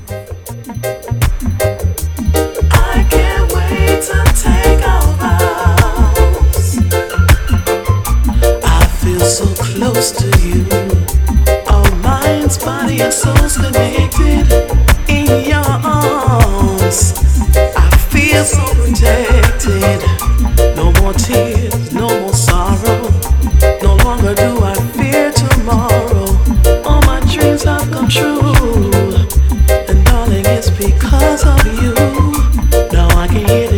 I can't wait to take our vows. I feel so close to you. Our minds, body, and souls connected in your arms. I feel so protected. No more tears, no more sorrow. No longer do I fear tomorrow. All my dreams have come true. And darling, it's because of you. Now I can hear